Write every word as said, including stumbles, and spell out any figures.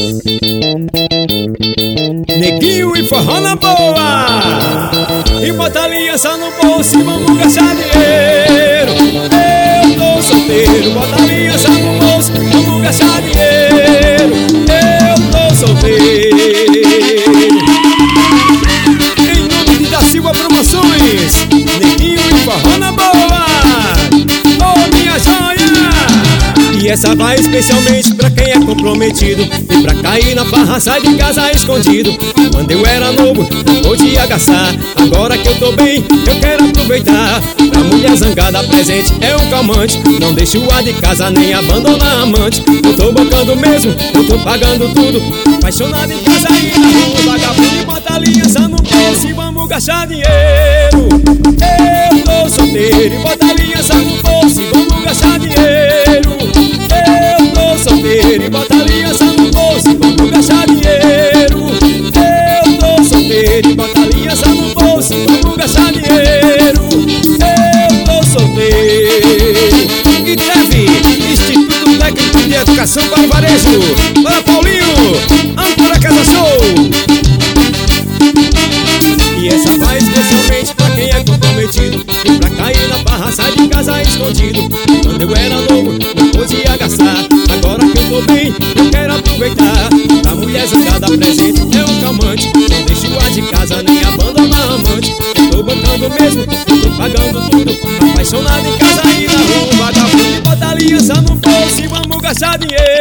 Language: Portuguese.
Neguinho e forró na boa, e bota aliança no bolso e vamos gastar dinheiro. Eu tô solteiro, bota aliança no bolso, vamos gastar dinheiro. Eu tô solteiro. Em nome de Da Silva Promoções, Neguinho e forró na boa, ô minha joia. E essa vai especialmente pra quem é comprometido e pra cair na farra sai de casa escondido. Quando eu era novo, não podia agaçar. Agora que eu tô bem, eu quero aproveitar. Pra mulher zangada presente é um calmante. Não deixo a de casa nem abandonar a amante. Eu tô bancando mesmo, eu tô pagando tudo. Apaixonado em casa e na rua, vagabundo e bota aliança no bolso e vamos gastar dinheiro. Eu tô solteiro e bota aliança no bolso e vamos gastar dinheiro. Eu tô solteiro e bota aliança no bolso e vamos gastar dinheiro. Eu tô solteiro e bota aliança no bolso e vamos gastar dinheiro. Eu tô solteiro. E deve Instituto Técnico de Educação para o Varejo, para Paulinho, âncora Casa Show. E essa vai especialmente pra quem é comprometido e pra cair na barra sai de casa escondido. Quando eu era novo, não podia gastar. Agora que eu tô bem, eu quero aproveitar. Pra mulher zangada presente é um calmante. Não deixo a de casa nem abandonar a amante. Eu tô bancando mesmo, eu tô pagando tudo. Apaixonado em casa e na rua, vagabundo e bota aliança no bolso e vamos gastar dinheiro.